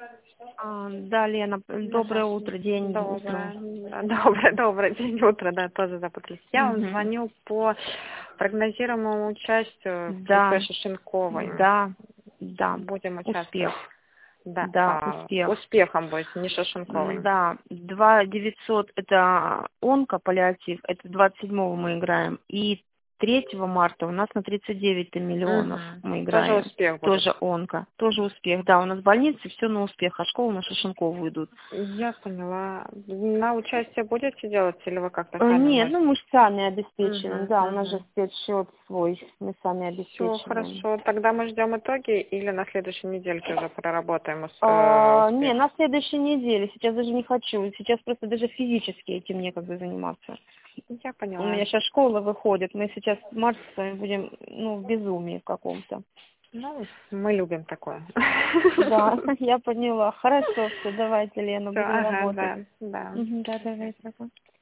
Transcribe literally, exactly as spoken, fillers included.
А, да, Лена, доброе утро, день, утро. Доброе, доброе, доброе день, утро, да, тоже запутались. Я вам Мгм. звоню по прогнозируемому участию в Да, КФ Шишенковой. да, да, Будем участвовать. успех, Да, да, а, успех. успехом будет, не Шишенковой. Да, два девятьсот это онко, паллиатив, это двадцать седьмого мы играем, и третьего марта у нас на тридцать девять миллионов Угу. мы Тоже играем. успех будет. Тоже онко, тоже успех. Да, у нас больницы, все на успех, а школы на Шишенкову идут. Я поняла. На участие будете делать или вы как-то Э, сами Нет, можете? ну мы же сами обеспечиваем, Угу, да, у нас же угу. спецсчет свой, мы сами Все обеспечиваем. хорошо. Тогда мы ждем итоги или на следующей недельке уже проработаем ус- э, А, не, успех? на следующей неделе. Сейчас даже не хочу. Сейчас просто даже физически этим некогда заниматься. Я У поняла. меня сейчас школа выходит. Мы сейчас в марте с вами будем, ну, в безумии в каком-то. Ну, мы любим такое. Да, я поняла. Хорошо, все, давайте, Лена, Все, будем ага, работать. да, да. Мгм, да, давайте.